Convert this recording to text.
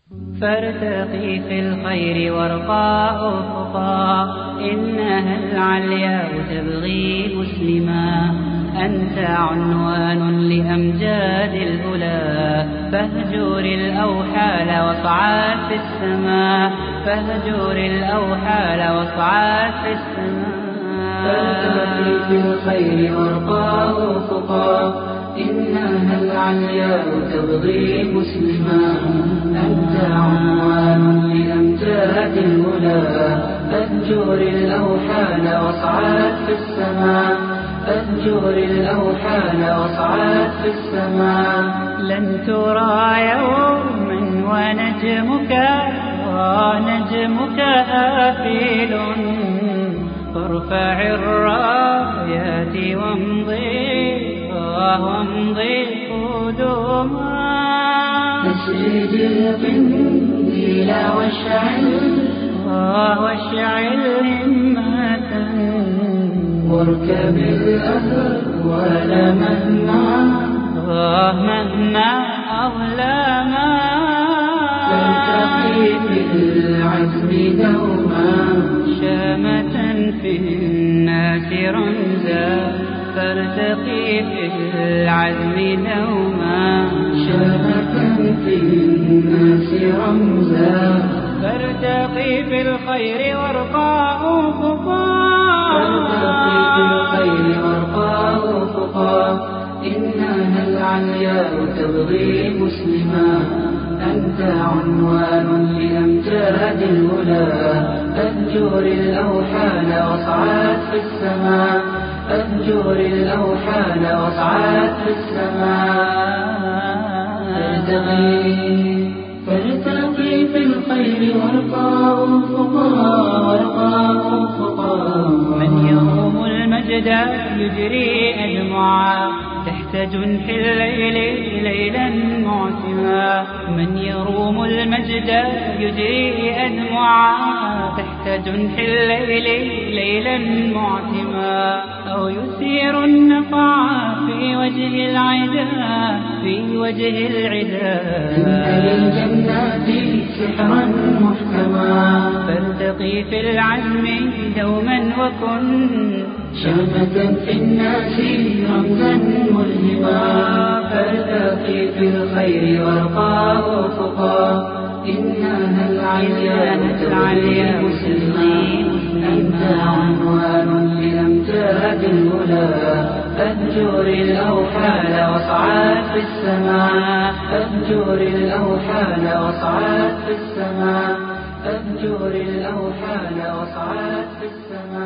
فارتقي في الخير وارقى أفقا، إنها العلياء تبغي مسلما. أنت عنوان لأمجاد الأولى، فاهجر الأوحال واصعد في السماء، فاهجر الأوحال واصعد في السماء. فارتقي في الخير وارقى أفقا، إنها العلياء تبغي مسلما. أنت عنوان لأمجاد الأولى، فاهجر الأوحال واصعد في السماء، فاهجر الأوحال واصعد في السماء. لن ترى يوما ونجمك آفل، فارفع الرايات وامضي قدما. أسرج القنديل واشعل همة، واركب الأهوال مهما أظلما. فارتقي في العزم دوما، شامة في الناس رمزا، فارتقي في العزم دوما. شامة في الناس رمزا، فارتقي في الخير وارقى أفقا. فارتقي في الخير وارقى أفقا، إنها العلياء تبغي مسلما. أنت عنوان لأمجاد الأولى، فاهجر الأوحال واصعد في السماء، فاهجر الأوحال واصعد في السماء. فارتقي في الخير وارقى أفقا. من يروم المجد يجري أدمعا، تحت جنح الليل ليلا معتما. من يروم المجد يجري أدمعا، تحت جنح الليل ليلا معتما. أو يثير النقع في وجه العدا، في وجه العدا. إن للجنات سحرا محكما، فارتقي في العزم دوما وكن شامة في الناس رمزا ملهما. فارتقي في الخير وارقى أفقا، إنها العلياء تبغي مسلما. أنت عنوان لأمجاد الأولى، فاهجر الأوحال واصعد في السماء، فاهجر الأوحال واصعد في السماء، فاهجر الأوحال واصعد في السماء.